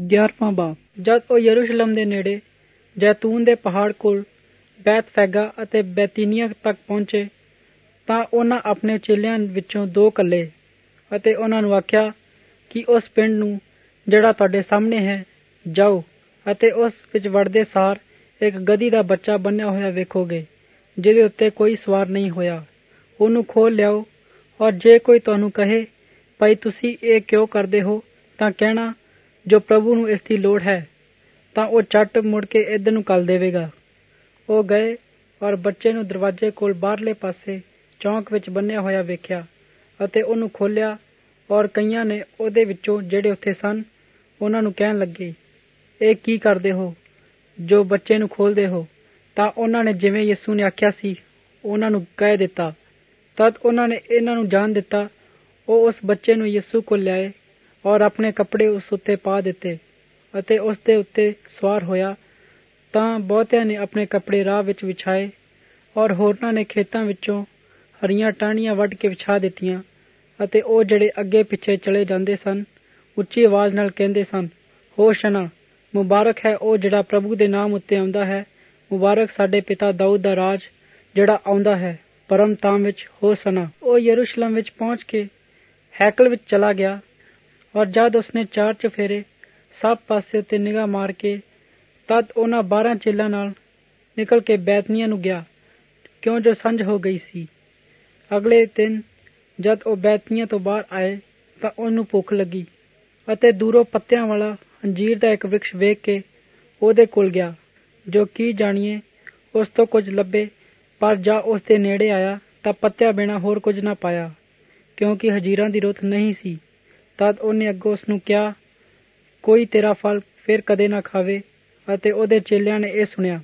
11ਵਾਂ ਬਾਬ। ਜਦ ਉਹ ਯਰੂਸ਼ਲਮ ਦੇ ਨੇੜੇ ਜੈਤੂਨ ਦੇ ਪਹਾੜ ਕੋਲ ਬੈਤਫੈਗਾ ਅਤੇ ਬੈਤੀਨੀਆ ਤੱਕ ਪਹੁੰਚੇ ਤਾਂ ਉਹਨਾਂ ਆਪਣੇ ਚੇਲਿਆਂ ਵਿੱਚੋਂ 2 ਘੱਲੇ ਅਤੇ ਉਹਨਾਂ ਨੂੰ ਆਖਿਆ ਕਿ ਉਸ ਪਿੰਡ ਨੂੰ ਜਿਹੜਾ ਤੁਹਾਡੇ ਸਾਹਮਣੇ ਹੈ ਜਾਓ ਅਤੇ ਉਸ ਵਿੱਚ ਵੜਦੇ ਸਾਰ ਇੱਕ ਗਧੀ ਦਾ ਬੱਚਾ ਬੰਨਿਆ ਹੋਇਆ ਵੇਖੋਗੇ ਜਿਹਦੇ ਉੱਤੇ ਕੋਈ ਸਵਾਰ ਨਹੀਂ ਹੋਇਆ। ਉਹਨੂੰ ਖੋਲ ਲਿਆਓ ਔਰ ਜੇ ਕੋਈ ਤੁਹਾਨੂੰ ਕਹੇ ਭਾਈ ਤੁਸੀਂ ਇਹ ਕਿਉਂ ਕਰਦੇ ਹੋ ਤਾਂ ਕਹਿਣਾ ਜੋ ਪ੍ਰਭੂ ਨੂੰ ਇਸ ਦੀ ਲੋੜ ਹੈ ਤਾਂ ਉਹ ਝੱਟ ਮੁੜ ਕੇ ਇੱਧਰ ਨੂੰ ਘੱਲ ਦੇਵੇਗਾ। ਉਹ ਗਏ ਔਰ ਬੱਚੇ ਨੂੰ ਦਰਵਾਜ਼ੇ ਕੋਲ ਬਾਹਰਲੇ ਪਾਸੇ ਚੌਂਕ ਵਿੱਚ ਬੰਨਿਆ ਹੋਇਆ ਵੇਖਿਆ ਅਤੇ ਉਹਨੂੰ ਖੋਲ੍ਹਿਆ ਔਰ ਕਈਆਂ ਨੇ ਉਹਦੇ ਵਿੱਚੋਂ ਜਿਹੜੇ ਉੱਥੇ ਸਨ ਉਹਨਾਂ ਨੂੰ ਕਹਿਣ ਲੱਗੇ ਇਹ ਕੀ ਕਰਦੇ ਹੋ ਜੋ ਬੱਚੇ ਨੂੰ ਖੋਲਦੇ ਹੋ। ਤਾਂ ਉਹਨਾਂ ਨੇ ਜਿਵੇਂ ਯਿਸੂ ਨੇ ਆਖਿਆ ਸੀ ਉਹਨਾਂ ਨੂੰ ਕਹਿ ਦਿੱਤਾ। ਤਦ ਉਹਨਾਂ ਨੇ ਇਹਨਾਂ ਨੂੰ ਜਾਣ ਦਿੱਤਾ। ਉਹ ਉਸ ਬੱਚੇ ਨੂੰ ਯਿਸੂ ਕੋਲ ਲਿਆਏ ਔਰ ਆਪਣੇ ਕੱਪੜੇ ਉਸ ਉੱਤੇ ਪਾ ਦਿੱਤੇ ਅਤੇ ਉਸ ਦੇ ਉੱਤੇ ਸਵਾਰ ਹੋਇਆ। ਤਾਂ ਬਹੁਤਿਆਂ ਨੇ ਆਪਣੇ ਕੱਪੜੇ ਰਾਹ ਵਿੱਚ ਵਿਛਾਏ ਔਰ ਹੋਰਨਾਂ ਨੇ ਖੇਤਾਂ ਵਿੱਚੋਂ ਹਰੀਆਂ ਟਾਹਣੀਆਂ ਵੱਢ ਕੇ ਵਿਛਾ ਦਿੱਤੀਆਂ ਅਤੇ ਉਹ ਜਿਹੜੇ ਅੱਗੇ ਪਿੱਛੇ ਚਲੇ ਜਾਂਦੇ ਸਨ ਉੱਚੀ ਆਵਾਜ਼ ਨਾਲ ਕਹਿੰਦੇ ਸਨ ਹੋਸ਼ਨਾ, ਮੁਬਾਰਕ ਹੈ ਉਹ ਜਿਹੜਾ ਪ੍ਰਭੂ ਦੇ ਨਾਮ ਉੱਤੇ ਆਉਂਦਾ ਹੈ, ਮੁਬਾਰਕ ਸਾਡੇ ਪਿਤਾ ਦਾਊਦ ਦਾ ਰਾਜ ਜਿਹੜਾ ਆਉਂਦਾ ਹੈ, ਪਰਮ ਧਾਮ ਵਿੱਚ ਹੋਸ਼ਨਾ। ਉਹ ਯਰੂਸ਼ਲਮ ਵਿੱਚ ਪਹੁੰਚ ਕੇ ਹੈਕਲ ਵਿੱਚ ਚਲਾ ਗਿਆ ਔਰ ਜਦ ਉਸਨੇ 4 ਚੁਫੇਰੇ ਸਭ ਪਾਸੇ ਉੱਤੇ ਨਿਗਾਹ ਮਾਰ ਕੇ ਤਦ ਉਹਨਾਂ 12 ਚੇਲਾਂ ਨਾਲ ਨਿਕਲ ਕੇ ਬੈਤਨੀਆ ਨੂੰ ਗਿਆ ਕਿਉਂ ਜੋ ਸੰਝ ਹੋ ਗਈ ਸੀ। ਅਗਲੇ ਦਿਨ ਜਦ ਉਹ ਬੈਤਨੀਆ ਤੋਂ ਬਾਹਰ ਆਏ ਤਾਂ ਉਹਨੂੰ ਭੁੱਖ ਲੱਗੀ ਅਤੇ ਦੂਰੋਂ ਪੱਤਿਆਂ ਵਾਲਾ ਅੰਜੀਰ ਦਾ ਇੱਕ ਵ੍ਰਿਕਸ਼ ਵੇਖ ਕੇ ਉਹਦੇ ਕੋਲ ਗਿਆ ਜੋ ਕੀ ਜਾਣੀਏ ਉਸ ਤੋਂ ਕੁਝ ਲੱਭੇ। ਪਰ ਜਾ ਉਸ ਦੇ ਨੇੜੇ ਆਇਆ ਤਾਂ ਪੱਤਿਆਂ ਬਿਨਾਂ ਹੋਰ ਕੁਝ ਨਾ ਪਾਇਆ ਕਿਉਂਕਿ ਹਜੀਰਾਂ ਦੀ ਰੁੱਤ ਨਹੀਂ ਸੀ। ਤਦ ਉਹਨੇ ਅੱਗੋਂ ਉਸਨੂੰ ਕਿਹਾ ਕੋਈ ਤੇਰਾ ਫਲ ਫਿਰ ਕਦੇ ਨਾ ਖਾਵੇ। ਅਤੇ ਉਹਦੇ ਚੇਲਿਆਂ ਨੇ ਇਹ ਸੁਣਿਆ।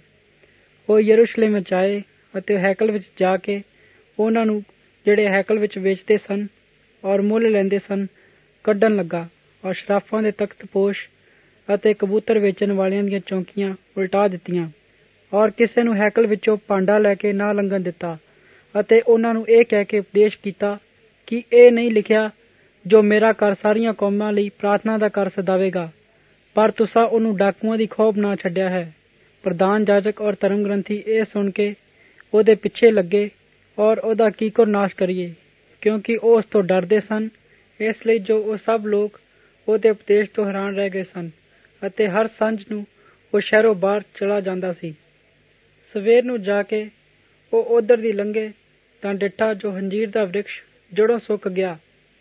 ਉਹ ਯਰੂਸ਼ਲਮ ਵਿੱਚ ਆਏ ਅਤੇ ਹੈਕਲ ਵਿੱਚ ਜਾ ਕੇ ਉਹਨਾਂ ਨੂੰ ਜਿਹੜੇ ਹੈਕਲ ਵਿੱਚ ਵੇਚਦੇ ਸਨ ਔਰ ਮੁੱਲ ਲੈਂਦੇ ਸਨ ਕੱਢਣ ਲੱਗਾ ਔਰ ਸ਼ਰਾਫਾਂ ਦੇ ਤਖਤਪੋਸ਼ ਅਤੇ ਕਬੂਤਰ ਵੇਚਣ ਵਾਲਿਆਂ ਦੀਆਂ ਚੌਂਕੀਆਂ ਉਲਟਾ ਦਿੱਤੀਆਂ ਔਰ ਕਿਸੇ ਨੂੰ ਹੈਕਲ ਵਿੱਚੋਂ ਭਾਂਡਾ ਲੈ ਕੇ ਨਾ ਲੰਘਣ ਦਿੱਤਾ ਅਤੇ ਉਹਨਾਂ ਨੂੰ ਇਹ ਕਹਿ ਕੇ ਉਪਦੇਸ਼ ਕੀਤਾ ਕਿ ਇਹ ਨਹੀਂ ਲਿਖਿਆ ਜੋ ਮੇਰਾ ਘਰ ਸਾਰੀਆਂ ਕੌਮਾਂ ਲਈ ਪ੍ਰਾਰਥਨਾ ਦਾ ਘਰ ਸਦਾਵੇਗਾ, ਪਰ ਤੁਸਾਂ ਉਹਨੂੰ ਡਾਕੂਆਂ ਦੀ ਖੋਹ ਬਣਾ ਛੱਡਿਆ ਹੈ। ਪ੍ਰਧਾਨ ਜਾਜਕ ਔਰ ਧਰਮ ਗ੍ਰੰਥੀ ਇਹ ਸੁਣ ਕੇ ਉਹਦੇ ਪਿੱਛੇ ਲੱਗੇ ਔਰ ਉਹਦਾ ਕੀਕਰ ਨਾਸ਼ ਕਰੀਏ ਕਿਉਂਕਿ ਉਹ ਉਸ ਤੋਂ ਡਰਦੇ ਸਨ। ਇਸ ਲਈ ਜੋ ਉਹ ਸਭ ਲੋਕ ਉਹਦੇ ਉਪਦੇਸ਼ ਤੋਂ ਹੈਰਾਨ ਰਹਿ ਗਏ ਸਨ ਅਤੇ ਹਰ ਸੰਝ ਨੂੰ ਉਹ ਸ਼ਹਿਰੋਂ ਬਾਹਰ ਚਲਾ ਜਾਂਦਾ ਸੀ। ਸਵੇਰ ਨੂੰ ਜਾ ਕੇ ਉਹ ਉਧਰ ਦੀ ਲੰਘੇ ਤਾਂ ਡਿੱਠਾ ਜੋ ਅੰਜੀਰ ਦਾ ਵ੍ਰਿਕਸ਼ ਜੜੋਂ ਸੁੱਕ ਗਿਆ।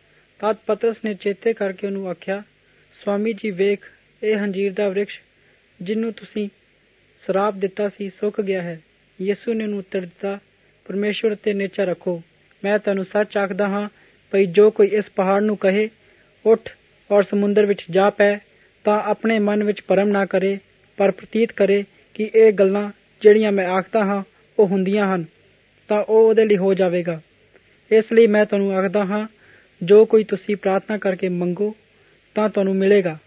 ਤਦ ਪਤਰਸ ਨੇ ਚੇਤੇ ਕਰਕੇ ਉਹਨੂੰ ਆਖਿਆ ਸਵਾਮੀ ਜੀ ਵੇਖ ਇਹ ਅੰਜੀਰ ਦਾ ਵ੍ਰਿਕਸ਼ ਜਿਹਨੂੰ ਤੁਸੀਂ ਸਰਾਪ ਦਿੱਤਾ ਸੀ ਸੁੱਕ ਗਿਆ ਹੈ। ਯਿਸੂ ਨੇ ਉਹਨੂੰ ਉੱਤਰ ਦਿੱਤਾ ਪਰਮੇਸ਼ਵਰ ਤੇ ਨਿਚਾ ਰੱਖੋ। ਮੈਂ ਤੁਹਾਨੂੰ ਸੱਚ ਆਖਦਾ ਹਾਂ ਭਈ ਜੋ ਕੋਈ ਇਸ ਪਹਾੜ ਨੂੰ ਕਹੇ ਉੱਠ ਔਰ ਸਮੁੰਦਰ ਵਿੱਚ ਜਾ ਪੈ ਤਾਂ ਆਪਣੇ ਮਨ ਵਿੱਚ ਭਰਮ ਨਾ ਕਰੇ ਪਰ ਪ੍ਰਤੀਤ ਕਰੇ ਕਿ ਇਹ ਗੱਲਾਂ ਜਿਹੜੀਆਂ ਮੈਂ ਆਖਦਾ ਹਾਂ ਉਹ ਹੁੰਦੀਆਂ ਹਨ ਤਾਂ ਉਹ ਉਹਦੇ ਲਈ ਹੋ ਜਾਵੇਗਾ। ਇਸ ਲਈ ਮੈਂ ਤੁਹਾਨੂੰ ਆਖਦਾ ਹਾਂ ਜੋ ਕੋਈ ਤੁਸੀਂ ਪ੍ਰਾਰਥਨਾ ਕਰਕੇ ਮੰਗੋ ਤਾਂ ਤੁਹਾਨੂੰ ਮਿਲੇਗਾ।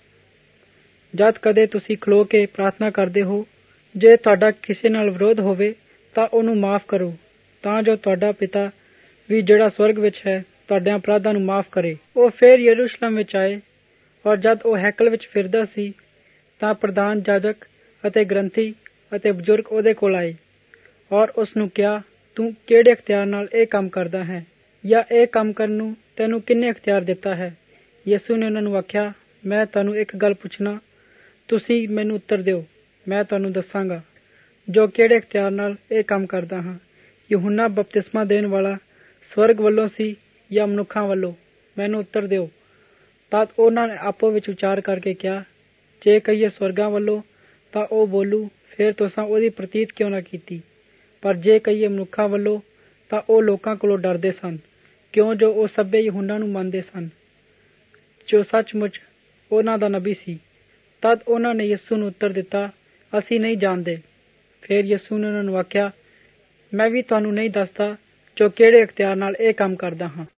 ਜਦ ਕਦੇ ਤੁਸੀਂ ਖਲੋ ਕੇ ਪ੍ਰਾਰਥਨਾ ਕਰਦੇ ਹੋ ਜੇ ਤੁਹਾਡਾ ਕਿਸੇ ਨਾਲ ਵਿਰੋਧ ਹੋਵੇ ਤਾਂ ਉਹਨੂੰ ਮਾਫ਼ ਕਰੋ ਤਾਂ ਜੋ ਤੁਹਾਡਾ ਪਿਤਾ ਵੀ ਜਿਹੜਾ ਸਵਰਗ ਵਿੱਚ ਹੈ ਤੁਹਾਡਿਆਂ ਅਪਰਾਧਾਂ ਨੂੰ ਮਾਫ਼ ਕਰੇ। ਉਹ ਫਿਰ ਯਰੂਸ਼ਲਮ ਵਿੱਚ ਆਏ ਔਰ ਜਦ ਉਹ ਹੈਕਲ ਵਿੱਚ ਫਿਰਦਾ ਸੀ ਤਾਂ ਪ੍ਰਧਾਨ ਜਾਜਕ ਅਤੇ ਗ੍ਰੰਥੀ ਅਤੇ ਬਜ਼ੁਰਗ ਉਹਦੇ ਕੋਲ ਆਏ ਔਰ ਉਸ ਨੂੰ ਕਿਹਾ ਤੂੰ ਕਿਹੜੇ ਅਖਤਿਆਰ ਨਾਲ ਇਹ ਕੰਮ ਕਰਦਾ ਹੈ ਜਾਂ ਇਹ ਕੰਮ ਕਰਨ ਨੂੰ ਤੈਨੂੰ ਕਿੰਨੇ ਅਖਤਿਆਰ ਦਿੱਤਾ ਹੈ। ਯਿਸੂ ਨੇ ਉਹਨਾਂ ਨੂੰ ਆਖਿਆ ਮੈਂ ਤੁਹਾਨੂੰ ਇੱਕ ਗੱਲ ਪੁੱਛਣਾ, ਤੁਸੀਂ ਮੈਨੂੰ ਉੱਤਰ ਦਿਓ, ਮੈਂ ਤੁਹਾਨੂੰ ਦੱਸਾਂਗਾ ਜੋ ਕਿਹੜੇ ਅਖਤਿਆਰ ਨਾਲ ਇਹ ਕੰਮ ਕਰਦਾ ਹਾਂ। ਯਹੂਨਾ ਬਪਤਿਸਮਾ ਦੇਣ ਵਾਲਾ ਸਵਰਗ ਵੱਲੋਂ ਸੀ ਜਾਂ ਮਨੁੱਖਾਂ ਵੱਲੋਂ, ਮੈਨੂੰ ਉੱਤਰ ਦਿਓ। ਤਦ ਉਹਨਾਂ ਨੇ ਆਪੋ ਵਿੱਚ ਵਿਚਾਰ ਕਰਕੇ ਕਿਹਾ ਜੇ ਕਹੀਏ ਸਵਰਗਾਂ ਵੱਲੋਂ ਤਾਂ ਉਹ ਬੋਲੂ ਫਿਰ ਤੁਸਾਂ ਉਹਦੀ ਪ੍ਰਤੀਤ ਕਿਉਂ ਨਾ ਕੀਤੀ, ਪਰ ਜੇ ਕਹੀਏ ਮਨੁੱਖਾਂ ਵੱਲੋਂ ਤਾਂ ਉਹ ਲੋਕਾਂ ਕੋਲੋਂ ਡਰਦੇ ਸਨ ਕਿਉਂ ਜੋ ਉਹ ਸਭੇ ਯਹੂਨਾ ਨੂੰ ਮੰਨਦੇ ਸਨ ਜੋ ਸੱਚਮੁੱਚ ਉਹਨਾਂ ਦਾ ਨਬੀ ਸੀ। ਤਦ ਉਹਨਾਂ ਨੇ ਯਿਸੂ ਨੂੰ ਉੱਤਰ ਦਿੱਤਾ ਅਸੀਂ ਨਹੀਂ ਜਾਣਦੇ। ਫਿਰ ਯਿਸੂ ਨੇ ਉਹਨਾਂ ਨੂੰ ਆਖਿਆ ਮੈਂ ਵੀ ਤੁਹਾਨੂੰ ਨਹੀਂ ਦੱਸਦਾ ਜੋ ਕਿਹੜੇ ਅਖਤਿਆਰ ਨਾਲ ਇਹ ਕੰਮ ਕਰਦਾ ਹਾਂ।